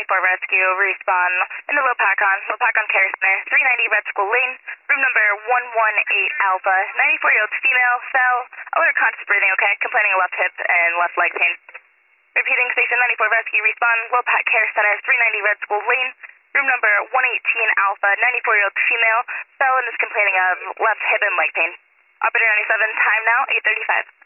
94 Rescue, respawn in the Lopakon Care Center, 390 Red School Lane, room number 118 Alpha, 94-year-old female, fell, alert conscious breathing, okay, complaining of left hip and left leg pain. Repeating, Station 94 Rescue, respawn, Lopak Care Center, 390 Red School Lane, room number 118 Alpha, 94-year-old female, fell and is complaining of left hip and leg pain. Operator 97, time now, 8:35.